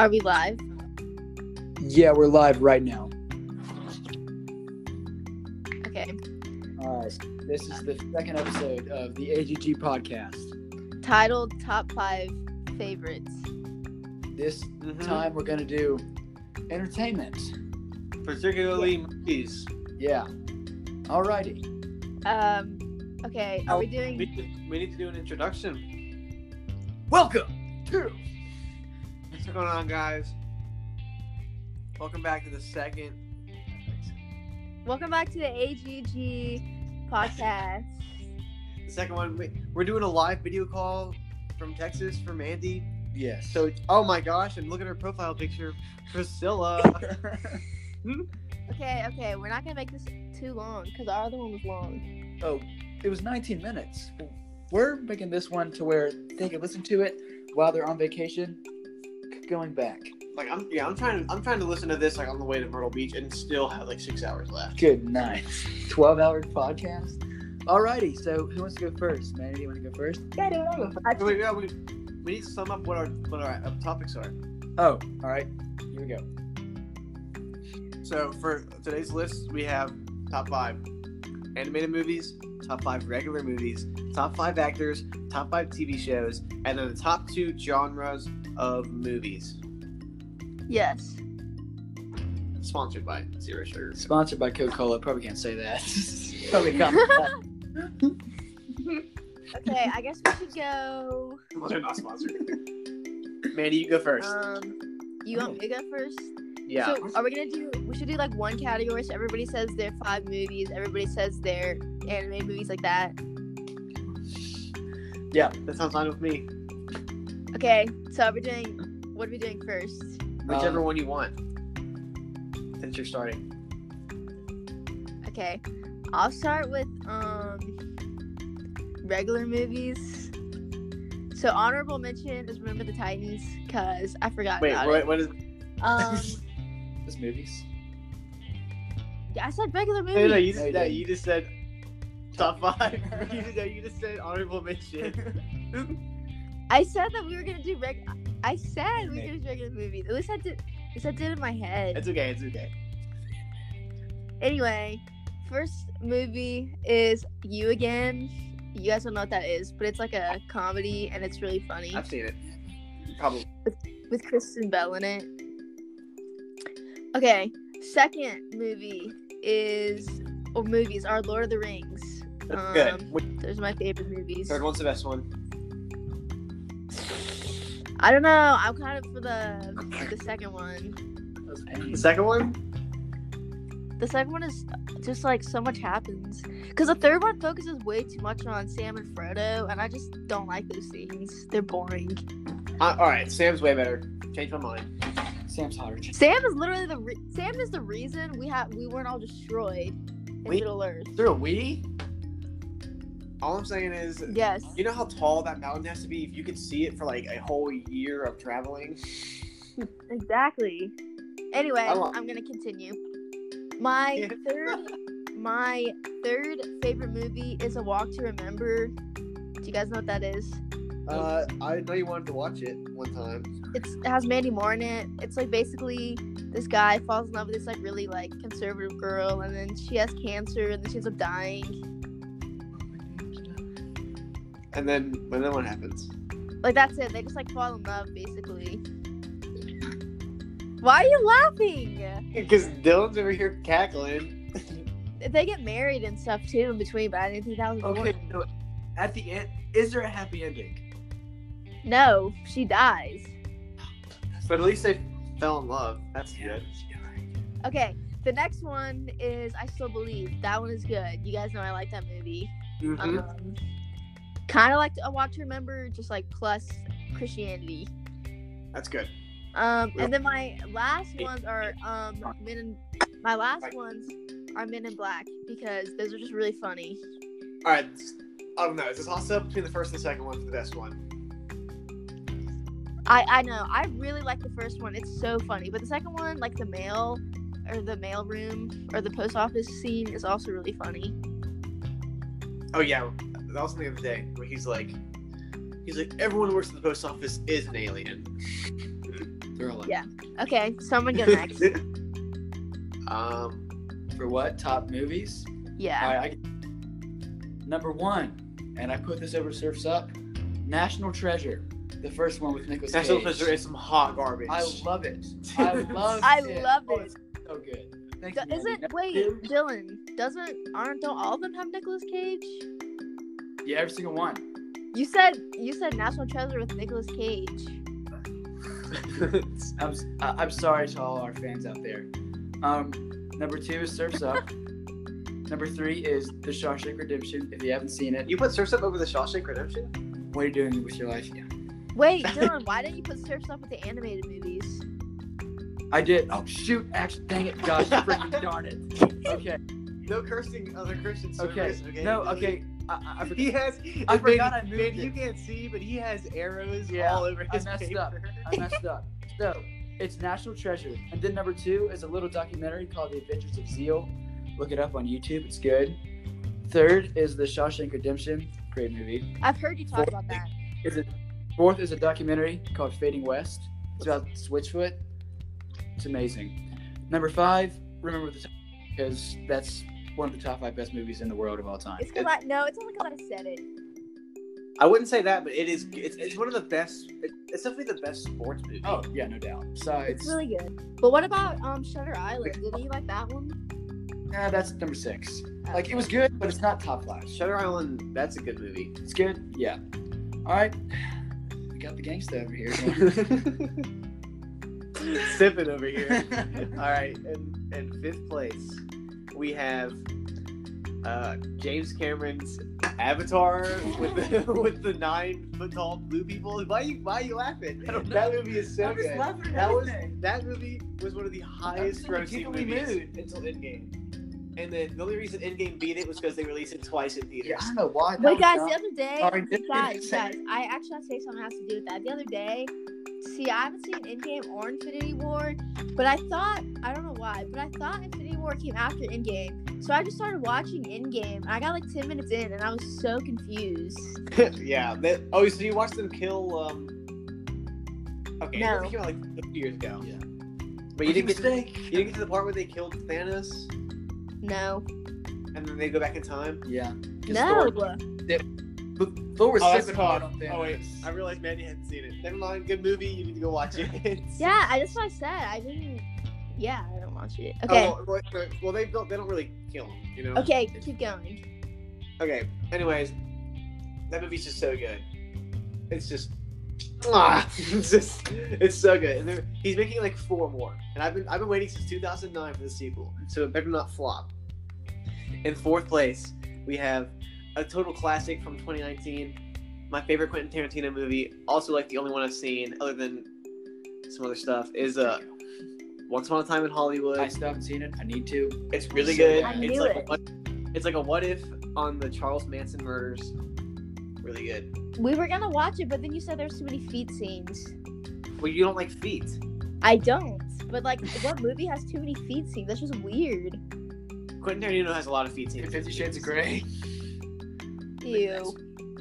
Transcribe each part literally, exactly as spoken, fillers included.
Are we live? Yeah, we're live right now. Okay. All right. This is the second episode of the A G G podcast. Titled Top five Favorites. This Mhm. time we're going to do entertainment. Particularly movies. Yeah. Alrighty. Um, okay, are we doing... We, we need to do an introduction. Welcome to... What's going on, guys? Welcome back to the second. Welcome back to the A G G podcast. The second one. We, we're doing a live video call from Texas from Andy. Yes. So, oh my gosh, and look at her profile picture, Priscilla. Okay, okay, we're not going to make this too long because our other one was long. oh, it was nineteen minutes. We're making this one to where they can listen to it while they're on vacation, going back. Like I'm, yeah, I'm trying. I'm trying to listen to this like on the way to Myrtle Beach and still have like six hours left. Good night. twelve-hour podcast. Alrighty, so who wants to go first? Manny, do you want to go first? Yeah, dude, I'll go first. Wait, yeah, we, we need to sum up what our what our uh, topics are. Oh, alright. Here we go. So for today's list, we have top five animated movies, top five regular movies, top five actors, top five T V shows, and then the top two genres of movies. Yes. Sponsored by Zero Sugar. Sponsored by Coca-Cola. Probably can't say that. Probably can't. Okay, I guess we should go... Well, they're not sponsored. Mandy, you go first. Um, you want me to go first? yeah. So, are we gonna do? We should do like one category. So everybody says their five movies. Everybody says their anime movies, like that. yeah, that sounds fine with me. Okay. So are we doing? What are we doing first? Whichever Um, one you want. Since you're starting. Okay. I'll start with um regular movies. So honorable mention is Remember the Titans, cause I forgot Wait, about what, it. what is? Um, This movies. yeah, I said regular movies. No, no, you No, just, you no, didn't. you just said top five. you, just, no, you just said honorable mention. I said that we were gonna do reg. I said we were gonna do regular movies. At least I did. At least I did it in my head. It's okay. It's okay. Anyway, first movie is You Again. You guys don't know what that is, but it's like a comedy and it's really funny I've seen it. Probably. with Kristen Bell in it. Okay, second movie is or movies are Lord of the Rings. That's Um, good. Which, Those are my favorite movies. third one's the best one. I don't know. I'm kind of for the the second one. The second one? The second one is just like so much happens. Because the third one focuses way too much on Sam and Frodo, and I just don't like those scenes. They're boring. Uh, all right, Sam's way better. Change my mind. Sam's hotter. Sam is literally the re- Sam is the reason we have we weren't all destroyed in We- Middle Earth. Through a we? All I'm saying is, Yes. you know how tall that mountain has to be if you could see it for like a whole year of traveling? Exactly. Anyway, I want- I'm gonna continue. My Yeah. third my third favorite movie is A Walk to Remember. Do you guys know what that is? Uh, I know you wanted to watch it one time. It's it has Mandy Moore in it. It's like basically this guy falls in love with this like really like conservative girl, and then she has cancer, and then she ends up dying. And then, and then what happens? Like that's it. They just like fall in love basically. Why are you laughing? Because Dylan's over here cackling. They get married and stuff too in between, but I didn't think that was Okay, boring. no, at the end, is there a happy ending? No, she dies. But at least they fell in love. That's Yeah. good. Okay, the next one is I Still Believe. That one is good. You guys know I like that movie. Mm-hmm. Um, kind of like A Walk to Remember, just like plus Christianity. That's good. Um, and then my last ones are um Men in my last Right. ones are Men in Black because those are just really funny. All right. I don't know. It's a toss-up between the first and the second one for the best one. I I know I really like the first one. It's so funny, but the second one, like the mail or the mail room or the post office scene, is also really funny. Oh yeah, that was the other day where he's like, he's like, everyone who works at the post office is an alien. Girl. Yeah. Okay, someone go next. um, For what? Top movies? Yeah. All right. I, number one, and I put this over Surf's Up. National Treasure, the first one with Nicolas Cage. National Treasure is some hot garbage. I love it. I love I it. love Oh, it. it's so good. Thank Do- you. Isn't Mandy. wait, Number two, Dylan? Doesn't aren't don't all of them have Nicolas Cage? Yeah, every single one. You said you said National Treasure with Nicolas Cage. I'm I- I'm sorry to all our fans out there. Um, number two is Surf's Up. Number three is The Shawshank Redemption. If you haven't seen it, You put Surf's Up over the Shawshank Redemption? what are you doing with your life? Yeah. Wait, Dylan, why didn't you put Surf's Up with the animated movies? I did. Oh shoot! Actually, dang it, gosh, freaking darn it. Okay. No cursing other Christian Okay. servers. Okay. No. Okay. I, I, I forgot. He has. I Mandy- forgot I moved Mandy, it. you can't see, but he has arrows Yeah, all over I his messed paper. up. I messed up. So it's National Treasure, and then number two is a little documentary called The Adventures of Zeal. Look it up on YouTube. It's good. Third is The Shawshank Redemption. Great movie. I've heard you talk about that. Is it? Fourth is a documentary called Fading West. It's about Switchfoot. It's amazing. Number five, Remember the Time, because that's one of the top five best movies in the world of all time. It's because I no, it's only because I said it. I wouldn't say that, but it is. It's, it's one of the best. It's definitely the best sports movie. Oh yeah, no doubt. Besides, It's really good. But what about um Shutter Island? Didn't you like that one? nah, that's number six. Oh. Like it was good, but it's not top five. Shutter Island. That's a good movie. It's good, yeah. All right, we got the gangsta over here. Sipping over here. All right, in, in fifth place, we have uh, James Cameron's Avatar with the with the nine foot tall blue people. Why are you Why are you laughing? I don't know. That movie is so I'm just good. laughing at That was everything. that movie was one of the highest in a grossing giggly movies mood. until Endgame. And then the only reason Endgame beat it was because they released it twice in theaters. Yeah, I don't know why. that Wait, was guys, not- the other day, Sorry, didn't guys, even say- guys, I actually have to say something has to do with that. The other day, see, I haven't seen Endgame or Infinity War, but I thought, I don't know why, but I thought Infinity War came after Endgame. So I just started watching Endgame, and I got like ten minutes in, and I was so confused. yeah. That, oh, so you watched them kill? Um... Okay, No. it came out like a few years ago. Yeah. But you didn't get to, mistake. you didn't get to the part where they killed Thanos, No. and then they go back in time. Yeah. 'Cause No. Thor, Thor was Oh, that's sipping hard tough. on Thanos. Oh wait, I realized Mandy hadn't seen it. Never mind. Good movie. You need to go watch it. Yeah, I, that's what I said. I didn't, yeah, I don't watch it. Okay. Oh, well, well, well, they don't. They don't really kill him. You know. Okay, keep going. Okay. Anyways, that movie's just so good. It's just, ah, it's just, it's so good. And they're- he's making like four more, and I've been, I've been waiting since two thousand nine for the sequel, so it better not flop. In fourth place, we have a total classic from twenty nineteen. My favorite Quentin Tarantino movie, also like the only one I've seen, other than some other stuff, is uh, Once Upon a Time in Hollywood. I still haven't seen it. I need to. It's really So good. I it's knew like it. A what, it's like a what if on the Charles Manson murders. Really good. We were gonna watch it, but then you said there's too many feet scenes. Well, you don't like feet. I don't. But like, what movie has too many feet scenes? That's just weird. Quentin Tarantino has a lot of feet scenes. Fifty Shades of Grey. Ew.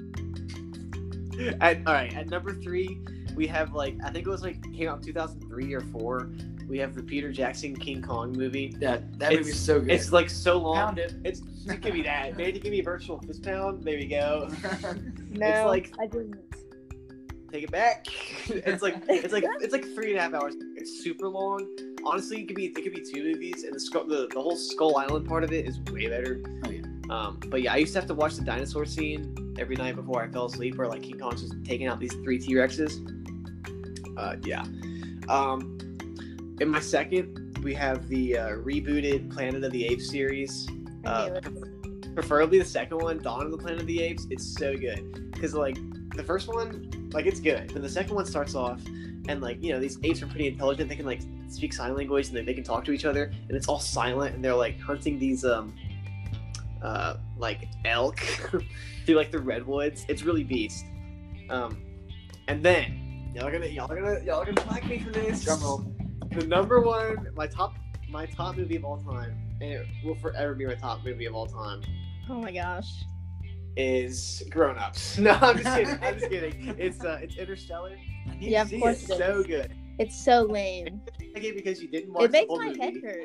At, all right, at number three, we have like I think it was like came out in two thousand three or four. We have the Peter Jackson King Kong movie. That that It's- movie's so good. It's like so long. Pound it. It's give me that. Maybe give me a virtual fist pound. There we go. No, It's like- I didn't. Take it back. It's like it's like it's like three and a half hours. It's super long. Honestly, it could be it could be two movies, and the skull the, the whole Skull Island part of it is way better. Oh, yeah. Um, but yeah, I used to have to watch the dinosaur scene every night before I fell asleep, where like King Kong's just taking out these three T Rexes. Uh, yeah. Um, in my second, we have the uh, rebooted Planet of the Apes series. I Uh, knew it. Preferably the second one, Dawn of the Planet of the Apes. It's so good because like the first one, like it's good, then the second one starts off, and like you know these apes are pretty intelligent. They can like speak sign language and they, they can talk to each other, and it's all silent, and they're like hunting these um uh like elk through like the redwoods. It's really beast. Um, and then y'all are gonna y'all are gonna y'all are gonna like me for this. Drum roll. The number one, my top my top movie of all time, and it will forever be my top movie of all time, Oh my gosh. is Grown Ups. No, I'm just kidding. I'm just kidding. It's uh, it's Interstellar. I need Yeah, to of see course it. it is. So good. It's so lame. I like it because you didn't watch It makes the whole my movie. head hurt.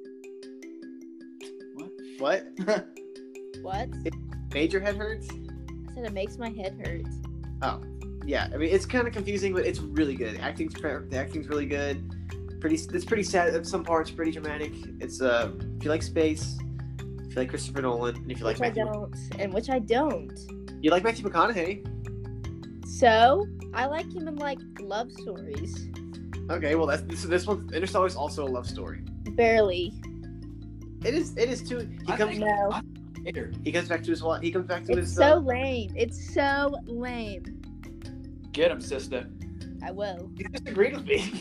What? What? Made your head hurts? I said it makes my head hurt. Oh, yeah. I mean, it's kind of confusing, but it's really good. Acting's the acting's really good. Pretty, it's pretty sad at some parts. Pretty dramatic. It's uh, if you like space, if you like Christopher Nolan, and if you like Which I Matthew, don't. And which I don't. you like Matthew McConaughey. So, I like him in, like, love stories. Okay, well, that's this. This one, Interstellar is also a love story. Barely. It is. It is too. He I comes. think- No. I- Later. He comes back to his. wa- He comes back to It's his. so uh, lame. It's so lame. Get him, sister. I will. You disagreed with me.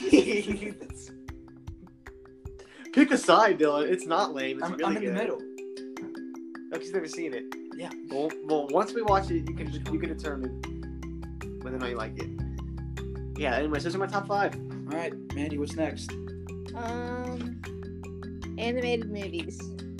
Pick a side, Dylan. It's not lame. It's I'm, really I'm in good. the middle. Oh, he's never seen it. Yeah. Well, well, once we watch it, you can you can determine whether or not you like it. Yeah. Anyways, those are my top five. All right, Mandy, what's next? Um, animated movies.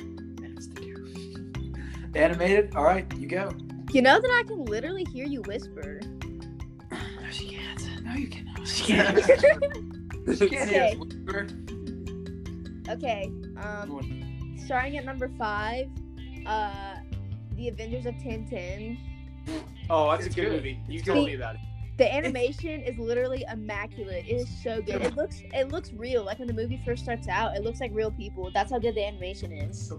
Animated. All right, you go. You know that I can literally hear you whisper. No, she can't. No, you cannot. She can't. She can't hear us Okay. whisper. Okay. Um, starting at number five, uh, The Avengers of Tintin. Oh, that's It's a good good. movie. You It's told good. me about it. The animation is literally immaculate. It is so good. It looks it looks real. Like when the movie first starts out, it looks like real people. That's how good the animation is.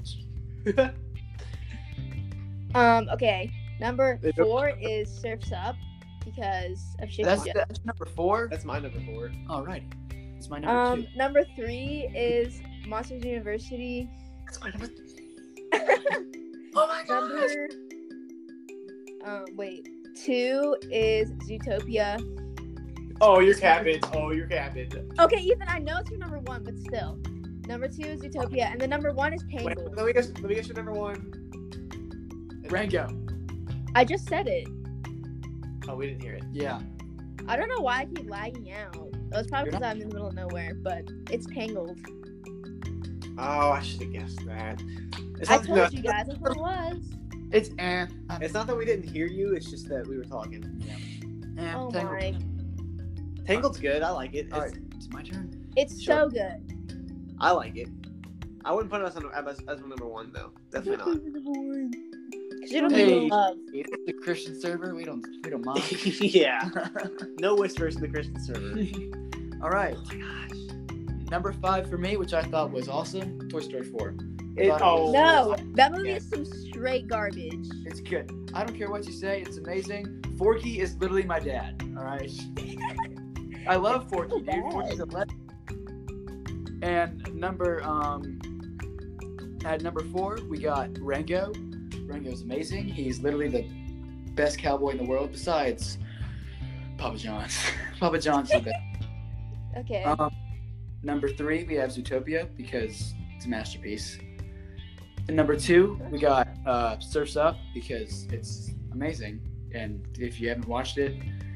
Um, okay. Number They don't- four is Surf's Up because of shit. That's, that's number four. That's my number four. All right. That's my number Um, two. number three is Monsters University. That's my number Oh my Number um wait, two is Zootopia. Oh, you're capping. Oh, you're capping. Okay, Ethan, I know it's your number one, but still. Number two is Zootopia, and the number one is Wait, Tangled. let me guess. Let me guess your number one. Rango. I just said it. Oh, we didn't hear it. Yeah. I don't know why I keep lagging out. It's probably You're because I'm in the middle of nowhere, but it's Tangled. Oh, I should have guessed that. It's I not, told no, you guys that's what it was. It's eh. It's not that we didn't hear you. It's just that we were talking. eh Oh Tangled. my. Tangled's good. I like it. It's, All right, it's my turn. It's Sure. so good. I like it. I wouldn't put us on as, as my number one though. Definitely not. Because you don't Hey. need love. It's the Christian server. We don't. We don't mind. yeah. No whispers in the Christian server. All right. Oh my gosh. Number five for me, which I thought was awesome. Toy Story four. It, Thought it oh was- No, that movie Yeah. is some straight garbage. It's good. I don't care what you say. It's amazing. Forky is literally my dad. All right. I love Forky, dude. bad. Forky's a legend. And number um, at number four we got Rango. Rango's amazing. He's literally the best cowboy in the world, besides Papa John's. Papa John's the best. Okay. Um, number three we have Zootopia because it's a masterpiece. And number two we got uh, Surf's Up because it's amazing. And if you haven't watched it,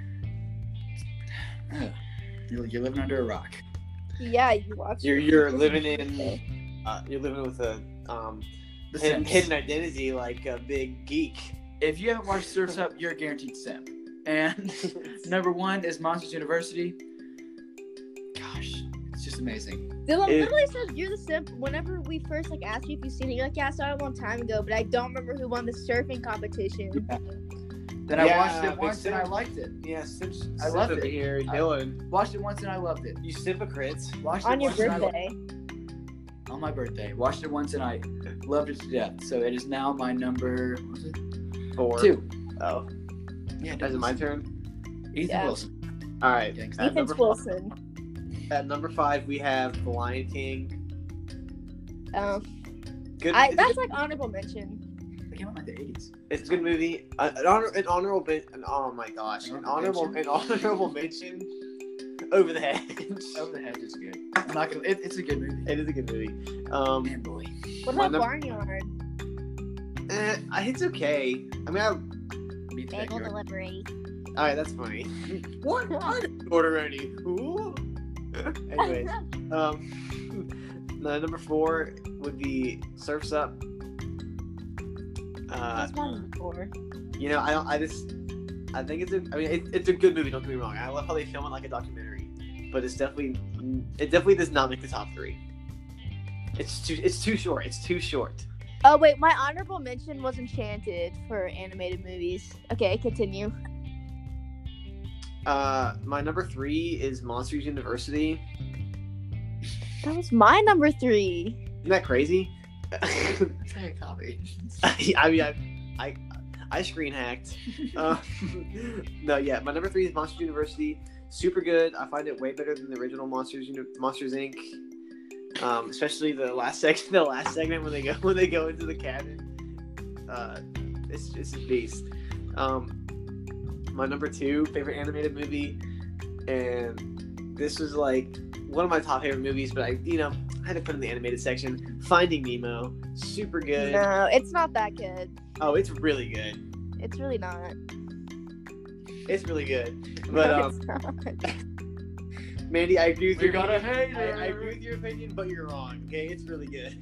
uh, you're, you're living under a rock. yeah, you watch You're it. you're living in. Uh, you're living with a um The hidden, Sims. hidden identity like a big geek. If you haven't watched Surf's Up, you're a guaranteed simp. And number one is Monsters University. Gosh, it's just amazing. Dylan It- literally says you're the simp. Whenever we first like asked you if you've seen it, you're like, yeah, I saw it a long time ago, but I don't remember who won the surfing competition. Then I Yeah, watched it big once and I simp. liked it. Yeah, Sims. I love over it. here, I- Dylan. Watched it once and I loved it. You hypocrites. Watched On it your once and I lo- birthday. on my birthday. Watched it once and I loved it to death. So it is now my number what was it? Four. two. Oh, Yeah, is it my turn? Ethan Yeah. Wilson. All right. Thanks. At Ethan number, Wilson. at number five, we have The Lion King. Um, Good. I it's, that's like honorable mention. They came out in like the eighties. it's a good movie. Uh, an, honor, an honorable. men- An, oh my gosh. An An honorable. honorable An honorable mention. Over the Hedge. Over the Hedge is good. I'm not gonna. It, it's a good movie. It is a good movie. Um, Man, boy. What My about num- Barnyard? eh, it's okay. I mean, I, all Beat the Bagel backyard. delivery. right, that's funny. What? I didn't order any. Ooh. Anyways, um, no, number four would be Surf's Up. Uh, That's my number four. you know, I don't. I just. I think it's a. I mean, it, it's a good movie. Don't get me wrong. I love how they film it like a documentary. but it's definitely it definitely does not make the top three. It's too it's too short. It's too short. Oh wait, my honorable mention was Enchanted for animated movies. Okay, continue. Uh, my number three is Monsters University. That was my number three. Isn't that crazy? Take a copy. I mean, I, I, I screen hacked. Uh, no, yeah, my number three is Monsters University. Super good. I find it way better than the original Monsters Uni- Monsters Incorporated. Um, especially the last section, the last segment when they go when they go into the cabin. Uh, it's it's a beast. Um, my number two favorite animated movie, and this was like one of my top favorite movies, but I you know I had to put it in the animated section. Finding Nemo, super good. No, it's not that good. Oh, it's really good. It's really not. It's really good. But No, um, it's not. Mandy, I agree with We're your gonna opinion. hate I, I it. agree with your opinion, but you're wrong. Okay, it's really good.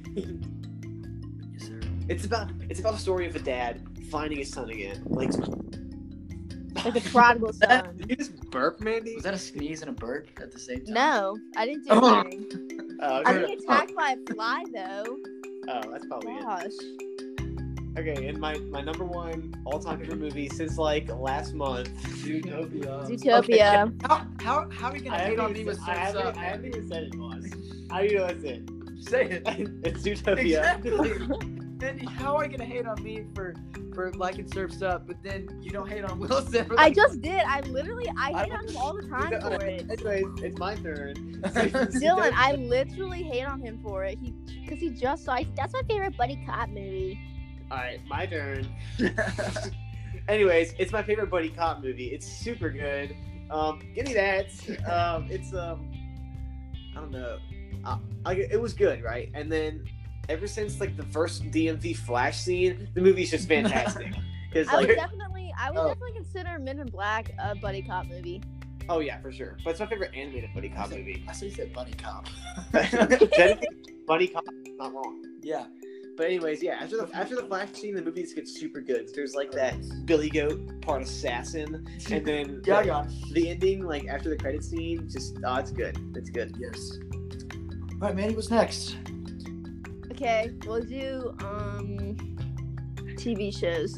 Yes, sir. It's about it's about a story of a dad finding his son again. Like, Like the prodigal son. did you just burp, Mandy? Was that a sneeze and a burp at the same time? No, I didn't do Oh. anything. Oh, I'm okay. being attacked by a fly though. Oh, that's probably it. Gosh. Okay, and my, my number one all time favorite movie since like last month. Zootopia. Zootopia. Okay, how, how, how are you gonna I hate haven't on me even with said- I Surf's haven't, Up? I haven't even said it, boss. How do you know it's it? Say it. It's Zootopia. Exactly. Then how are you gonna hate on me for for liking Surf's Up, but then you don't hate on Wilson? For I liking- just did. I literally, I hate I- on him all the time for it. Anyways, it's my turn. Dylan, I literally hate on him for it. He, because he just saw. That's my favorite buddy cop movie. All right, my turn. Anyways, it's my favorite buddy cop movie. It's super good. Um, give me that. Um, it's um, I don't know. Uh, I, it was good, right? And then ever since like the first D M V Flash scene, the movie's just fantastic. Because I would like, definitely, I would Oh. definitely consider Men in Black a buddy cop movie. oh yeah, for sure. But it's my favorite animated buddy cop movie. I said you said Bunny Cop. Technically, buddy cop, not wrong. Yeah. But anyways, yeah. After the after the Flash scene, the movie just gets super good. There's like that Billy Goat part assassin, and then Yeah, I the, got it. the ending, like after the credit scene, just oh, it's good. It's good. Yes. All right, Manny, what's next? Okay, we'll do um T V shows.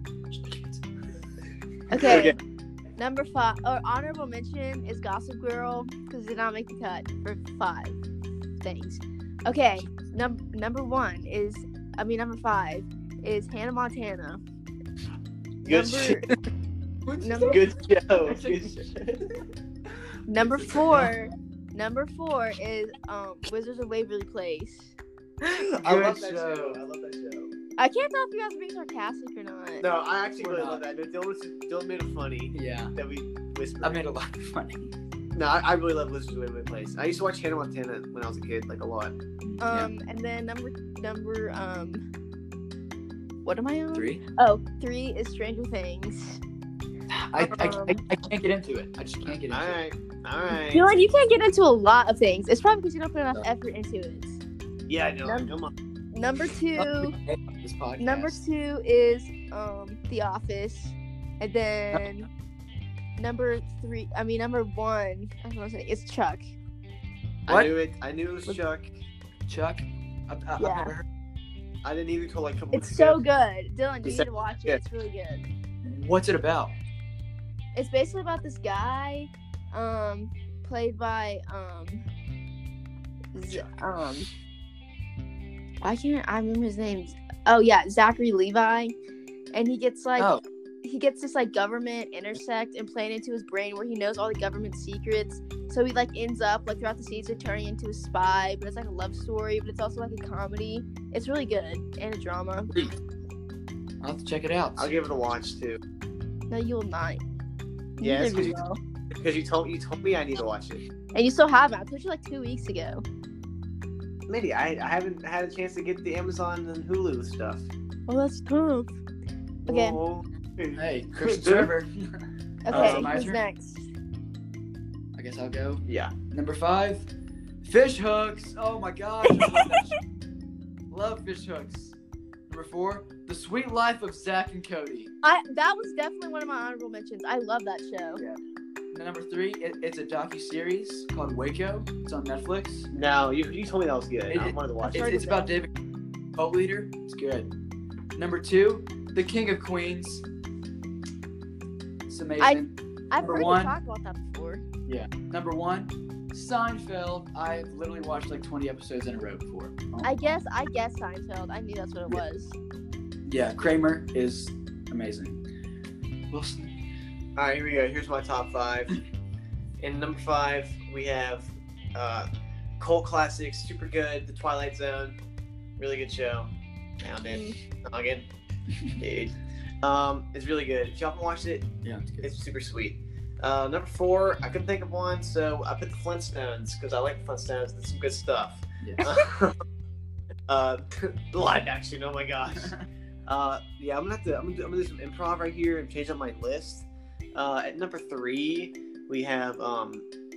Okay, number five or honorable mention is Gossip Girl because it did not make the cut for five things. Okay, num- number one is I mean number five is Hannah Montana. Good Number, shit. number, Good show. Good show. number four, number four is um Wizards of Waverly Place. I love Good that show. show. I love that show. I can't tell if you guys are being sarcastic or not. No, I actually We're really not. love that. No, Dylan, was, Dylan made it funny Yeah. that we whispered. I made a lot of money. No, I, I really love Wizards of Waverly Place. I used to watch Hannah Montana when I was a kid, like a lot. Um, and then number number um, what am I on? Three. Oh, three is Stranger Things. I, I, Um, I, I can't get into it. I just can't get into All it. right, all right. Feel like you can't get into a lot of things. It's probably because you don't put enough No. effort into it. Yeah, I know. Num- Come on. Number two, This podcast. number two is um The Office, and then number three. I mean number one. I don't know what to say. It's Chuck. I What? knew it. I knew it was What- Chuck. Chuck. I, I, I've Yeah. never heard. I didn't either till like a couple It's weeks so ago. good, Dylan. You It's need to watch it. yeah. It's really good. What's it about? It's basically about this guy, um, played by um, Z- um. I can't. I remember his name. Oh yeah, Zachary Levi, and he gets like Oh. he gets this like government intersect implanted into his brain where he knows all the government secrets. So he like ends up like throughout the season turning into a spy, but it's like a love story, but it's also like a comedy. It's really good and a drama. I'll have to check it out. I'll give it a watch too. No, you will not. Yeah, it's Neither 'cause you you- will. Because you told you told me I need to watch it. And you still haven't. I told you like two weeks ago. Maybe I, I haven't had a chance to get the Amazon and Hulu stuff. Oh, that's tough. Okay. Whoa. Hey, Christian server. Okay, Uh, my who's turn? next? I guess I'll go. Yeah. Number five, fish hooks. Oh my gosh, I love that show. Love fish hooks. Number four, The Sweet Life of Zach and Cody. I that was definitely one of my honorable mentions. I love that show. Yeah. number three, it, it's a docu-series called Waco. It's on Netflix. No, you, you told me that was good. It- I wanted to watch It's, it. it's about David, cult leader. It's good. Number two, The King of Queens. It's amazing. I've Number heard one. you talk about that before. Yeah. Number one, Seinfeld. I've literally watched like twenty episodes in a row before. Oh. I guess I guess Seinfeld. I knew that's what it Yeah. was. Yeah, Kramer is amazing. Wilson. All right, here we go. Here's my top five. In number five, we have uh, cult classics, super good. The Twilight Zone, really good show. Found it. Noggin. Dude. Um, it's really good. If y'all haven't watched it, Yeah, it's good. it's super sweet. Uh, number four, I couldn't think of one, so I put the Flintstones because I like the Flintstones. There's some good stuff. Yeah. uh, live action. Oh my gosh. Uh, yeah, I'm gonna have to. I'm gonna, do, I'm gonna do some improv right here and change up my list. Uh, at number three, we have um,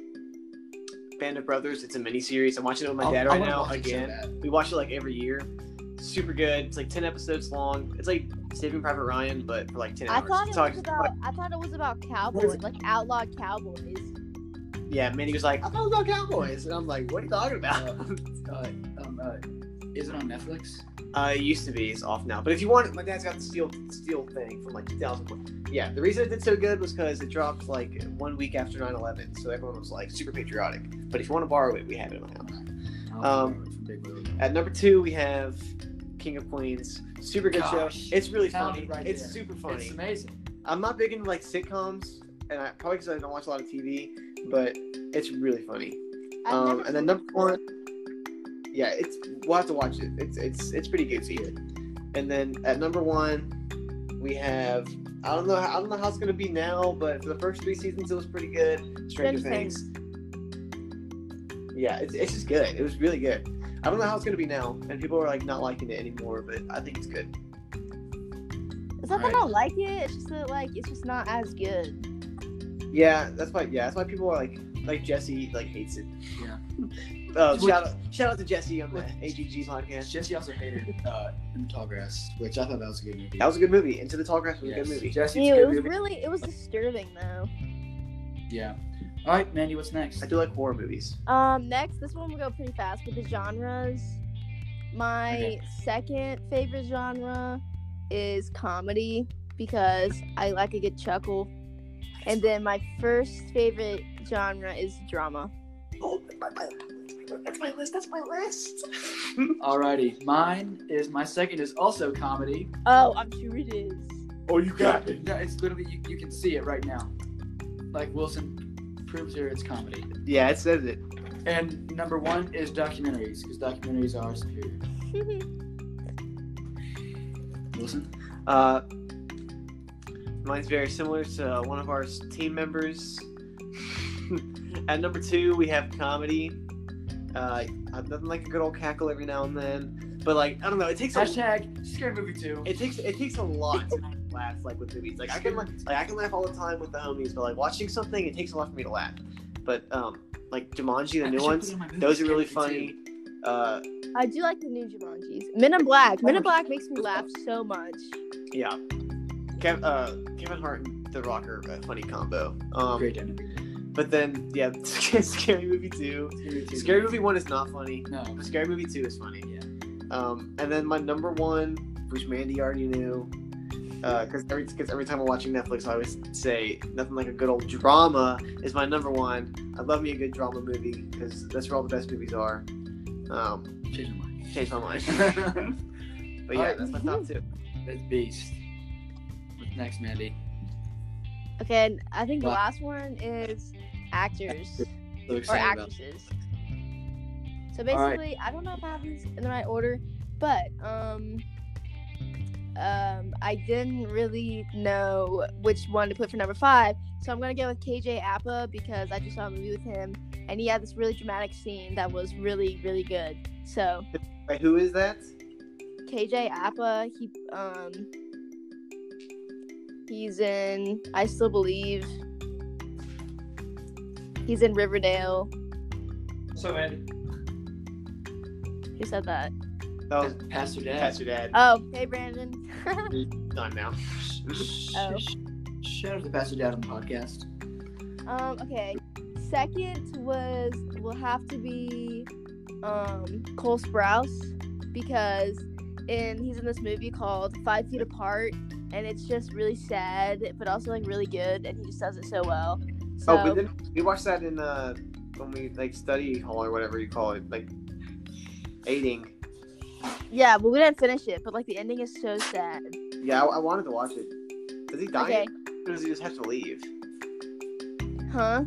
Band of Brothers. It's a miniseries. I'm watching it with my I'll- dad I right wanna now. watch it so Again, bad. we watch it like every year. Super good. It's like ten episodes long. It's like Saving Private Ryan, but for like ten I hours. thought it So was about. I thought it was about cowboys, like outlawed cowboys. Yeah, Manny was like, I thought it was about cowboys, and I'm like, what are you talking about? Uh, um, uh, is it on Netflix? Uh, it used to be. It's off now. But if you want it, my dad's got the Steel Steel thing from like two thousand one. Yeah, the reason it did so good was because it dropped like one week after nine eleven, so everyone was like super patriotic. But if you want to borrow it, we have it in my house. I'll Um, borrow it from Big Willie. At number two, we have King of Queens. Super good Gosh, show. It's really found funny. it right it's there. super funny. It's amazing. I'm not big into like sitcoms, and I probably because I don't watch a lot of T V, but it's really funny. I've Um, never and then seen number it. four, yeah, it's we'll have to watch it. It's it's it's pretty goofy. And then at number one, we have I don't know I don't know how it's gonna be now, but for the first three seasons it was pretty good. Stranger Stranger Things. Yeah, it's it's just good. It was really good. I don't know how it's gonna be now, and people are like not liking it anymore, but I think it's good. It's not that I Right. don't like it. It's just that like it's just not as good. Yeah, that's why. Yeah, that's why people are like like Jesse like hates it. Yeah. Uh, Which- shout out shout out to Jesse on the Which- A G G podcast. Jesse also hated uh, In the Tall Grass, which I thought that was a good movie. That was a good movie. Into the Tall Grass was Yes. a good movie. Jesse's Ew, good it was movie. really it was disturbing though. Yeah. All right, Mandy, what's next? I do like horror movies. Um, next, this one will go pretty fast with the genres. My Okay. second favorite genre is comedy because I like a good chuckle. And then my first favorite genre is drama. Oh, that's my list. That's my list. Alrighty, mine is my second is also comedy. Oh, I'm sure it is. Oh, you got it. No, it's literally you, you can see it right now. Like Wilson proves here, it's comedy. Yeah, it says it. And number one is documentaries because documentaries are superior. Wilson. Uh, mine's very similar to one of our team members. At number two, we have comedy. Uh, I've nothing like a good old cackle every now and then, but like I don't know, it takes a, Hashtag scary movie two. it takes it takes a lot to laugh like with movies. Like I can like, like I can laugh all the time with the homies, but like watching something, it takes a lot for me to laugh. But um, like Jumanji, the new ones, those are really funny. Uh, I do like the new Jumanjis. Men in Black. Men in Black makes me laugh so much. yeah, Kev, uh, Kevin Hart and The Rock are a funny combo. Um, Great dynamic. But then yeah, Scary Movie two. Scary Movie one is not funny. No. But Scary Movie two is funny. Yeah. Um, and then my number one, which Mandy already knew, because every cause every time I'm watching Netflix, I always say nothing like a good old drama is my number one. I love me a good drama movie because that's where all the best movies are. Um, Change my mind. changed my mind. But yeah, Alright. that's my top two. That's Beast. What's next, Mandy? Okay, and I think the Wow. last one is actors So or excited about actresses. So basically, I don't know if I have these in the right order, but um, um, I didn't really know which one to put for number five, so I'm gonna go with K J Apa because I just saw a movie with him, and he had this really dramatic scene that was really, really good. So Wait, who is that? K J Apa, he um, he's in I Still Believe. He's in Riverdale. So, Mandy. Who said that? That was Pastor Dad. Pastor Dad. Oh, hey Brandon. Done now. Oh. Shout out to Pastor Dad on the podcast. Um, okay. Second was will have to be um Cole Sprouse because in he's in this movie called Five Feet Apart, and it's just really sad but also like really good, and he just does it so well. So, Oh, but then we watched that in uh when we like study hall or whatever you call it, like aiding. yeah, but we didn't finish it. But like the ending is so sad. Yeah, I, I wanted to watch it. Does he die? Okay. Or does he just have to leave? Huh?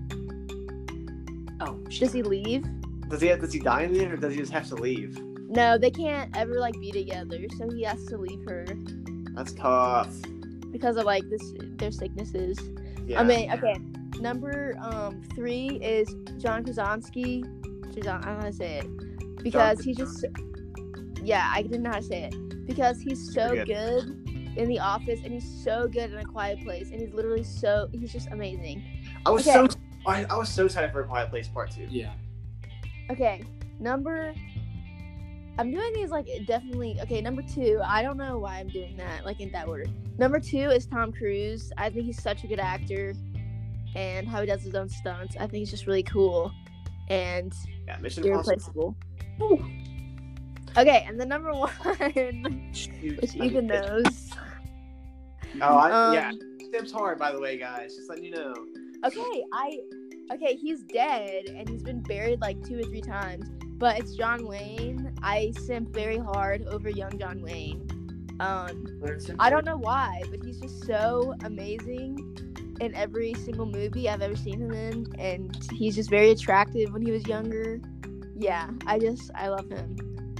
Oh, Does he leave? Does he have, does he die in the end, or does he just have to leave? No, they can't ever like be together, so he has to leave her That's tough. because of like this their sicknesses. Yeah. I mean, okay. Number um three is John Krasinski. John, I don't know how to say it because John he's just yeah, I didn't know how to say it because he's so You're good. good. in The Office, and he's so good in A Quiet Place, and he's literally so he's just amazing. I was Okay. so I, I was so excited for A Quiet Place Part Two. Yeah. Okay, number. I'm doing these like definitely. Okay, number two. I don't know why I'm doing that like in that order. Number two is Tom Cruise. I think he's such a good actor, and how he does his own stunts. I think he's just really cool, and Yeah, Mission Impossible. irreplaceable. Okay, and the number one, Shoot. which Ethan knows. Oh, I, Um, yeah. Tim's hard, by the way, guys. Just letting you know. Okay, I. Okay, he's dead, and he's been buried like two or three times. But it's John Wayne. I simp very hard over young John Wayne. Um, I don't know why, but he's just so amazing in every single movie I've ever seen him in, and he's just very attractive when he was younger. Yeah, I just I love him.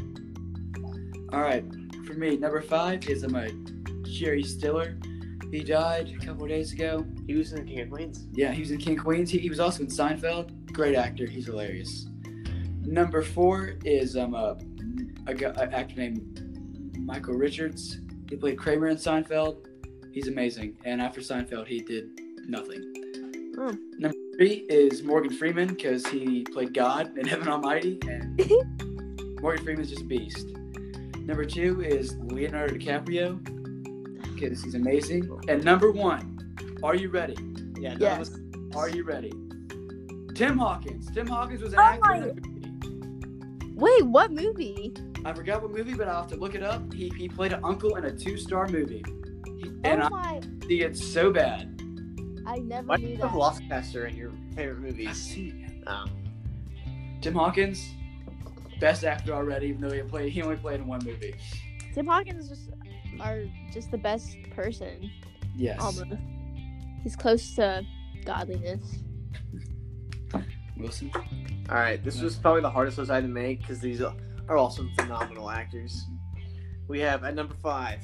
All right, for me, number five is um, uh, Jerry Stiller. He died a couple of days ago. He was in King of Queens. Yeah, he was in King Queens. He, he was also in Seinfeld. Great actor. He's hilarious. Number four is um a, a, gu- a actor named Michael Richards. He played Kramer in Seinfeld. He's amazing. And after Seinfeld, he did nothing. Oh. Number three is Morgan Freeman because he played God in Heaven Almighty, and Morgan Freeman's just a beast. Number two is Leonardo DiCaprio because he's amazing. And number one, are you ready? Yeah. Yes. Are you ready? Tim Hawkins. Tim Hawkins was an Oh actor my- in a movie. Wait, what movie? I forgot what movie, but I'll have to look it up. He he played an uncle in a two-star movie. He, and oh I my! see it so bad. I never Why do knew you have that. Velocipaster in your favorite I've movies? seen it. Oh. Tim Hawkins, best actor already, even though he played he only played in one movie. Tim Hawkins is just are just the best person. Yes. Almost. He's close to godliness. Wilson. All right, this was probably the hardest list I had to make because these are are all some phenomenal actors. We have at number five,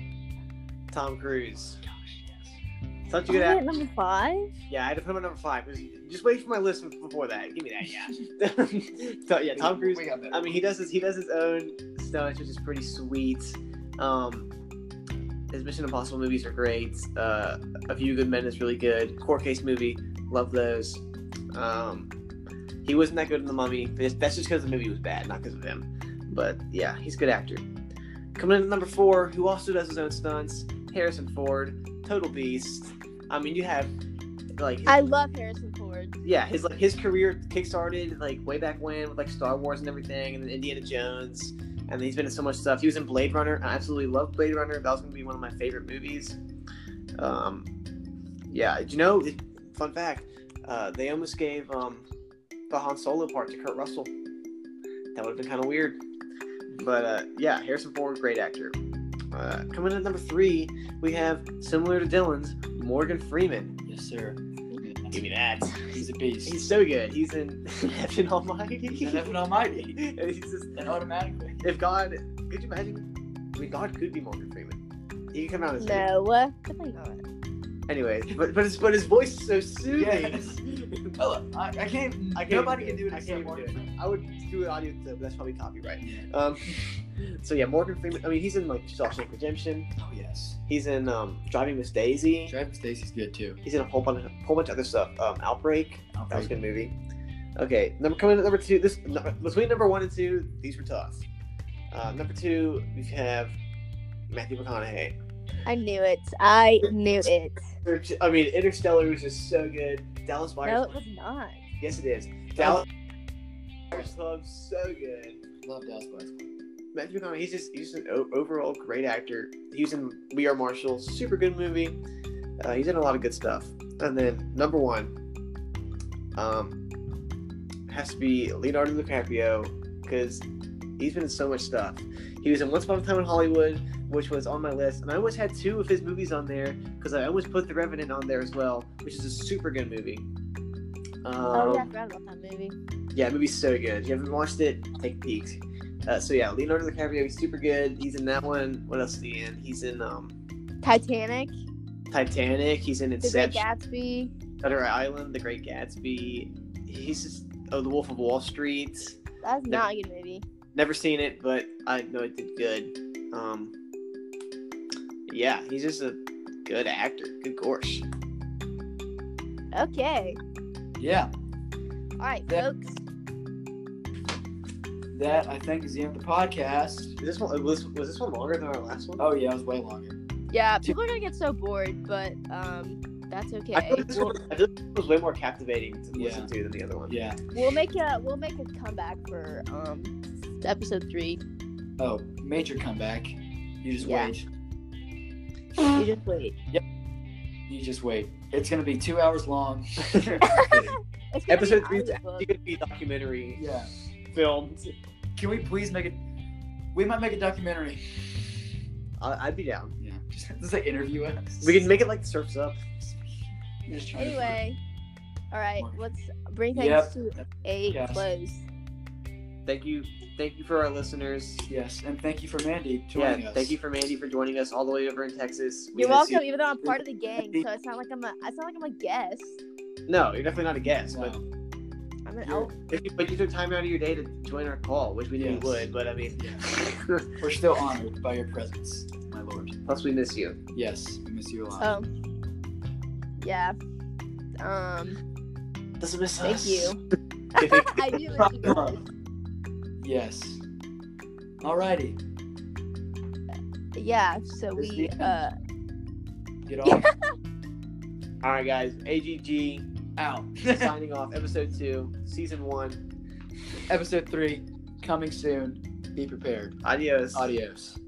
Tom Cruise. Gosh, yes. Such a Oh, good wait, actor. number five. Yeah, I had to put him at number five. 'Cause just wait for my list before that. Give me that, yeah. so, yeah, Tom Cruise. We got that. I mean, he does his he does his own stunts, which is pretty sweet. Um, his Mission Impossible movies are great. Uh, A Few Good Men is really good. Court Case movie, love those. Um, he wasn't that good in The Mummy. But that's just because the movie was bad, not because of him. But yeah, he's a good actor. Coming in at number four, who also does his own stunts, Harrison Ford, total beast. I mean, you have like his, I love Harrison Ford. yeah, his like his career kickstarted like way back when with like Star Wars and everything, and then Indiana Jones, and then he's been in so much stuff. He was in Blade Runner. I absolutely love Blade Runner. That was gonna be one of my favorite movies. Um, yeah, did you know? Fun fact: uh, they almost gave um, the Han Solo part to Kurt Russell. That would have been kind of weird. But uh, yeah, Harrison Ford, great actor. Uh, coming in at number three, we have similar to Dylan's Morgan Freeman. Yes, sir. Give me that. He's a beast. He's so good. He's in Heaven Almighty. He's in Heaven Almighty. And he's just, And automatically. if God, could you imagine? I mean, God could be Morgan Freeman. He could come out as No, uh, definitely not. Anyways, but but his but his voice is so soothing. Yes. Hello. I, I can't. I can't nobody even can do it I except can't even Morgan do it. Freeman. I would do an audio clip, but that's probably copyright. Yeah. Um, so yeah, Morgan Freeman. I mean, he's in like Shawshank Redemption. Oh yes. He's in um, Driving Miss Daisy. Driving Stacy's good too. He's in a whole bunch, a whole bunch of other stuff. Um, Outbreak. I'll That was a take- good movie. Okay, number coming in at number two. This no, between number one and two, these were tough. Uh, number two, we have Matthew McConaughey. I knew it. I knew it. I mean, Interstellar was just so good. Dallas Buyers No, it Club. was not. Yes, it is. Dallas Buyers Club, so good. Love Dallas Buyers Club. Matthew McConaughey, he's just he's just an o- overall great actor. He's in We Are Marshall, super good movie. Uh, he's in a lot of good stuff. And then number one, um, has to be Leonardo DiCaprio because he's been in so much stuff. He was in Once Upon a Time in Hollywood, which was on my list, and I almost had two of his movies on there because I almost put The Revenant on there as well, which is a super good movie. Um, Oh yeah, I forgot about that movie. Yeah, the movie's so good. If you haven't watched it, take a peek. Uh, so yeah, Leonardo DiCaprio, he's super good. He's in that one. What else is he in? He's in um, Titanic, Titanic. He's in The Great Inception, Gatsby. Shutter Island, The Great Gatsby. He's just oh, The Wolf of Wall Street. That's not a good movie. Never seen it, but I know it did good. Um, yeah, he's just a good actor. Good gosh. Okay. Yeah, All right, That- folks. that I think is the end of the podcast. Is this one was was this one longer than our last one? Oh yeah, it was way longer. Yeah, people are gonna get so bored, but um, that's okay. I feel like this We'll, one, I feel like this was way more captivating to Yeah. listen to than the other one. Yeah. we'll make a we'll make a comeback for um episode three. Oh, major comeback. You just Yeah. wait. You just wait. You just wait. It's gonna be two hours long. It's gonna Episode be three an is audiobook. actually going to be documentary Yeah. filmed. Can we please make it? We might make a documentary. I- I'd be down. Yeah. Just, just like interview us. We can make it like Surf's Up. You're just trying to- Anyway, all right, let's bring things Yep. to a Yes. close. Thank you. Thank you for our listeners. Yes, and thank you for Mandy Yeah, joining us. thank you for Mandy for joining us all the way over in Texas. We You're miss welcome, you. even though I'm part of the gang, so it's not like I'm a it's not like I'm a guest. No, you're definitely not a guest, Wow. but I'm an You're- elf. if you, but you took time out of your day to join our call, which we knew Yes. you would. But I mean, Yeah. We're still honored by your presence, my lord. plus we miss you. Yes, we miss you a lot. Um yeah. Um Doesn't miss thank us. you. I do miss you guys. Yes. Alrighty. Yeah, so This we weekend. uh Get off. All right, guys. A G G Out. signing off. Episode two, season one. Episode three coming soon. Be prepared. Adios. Adios.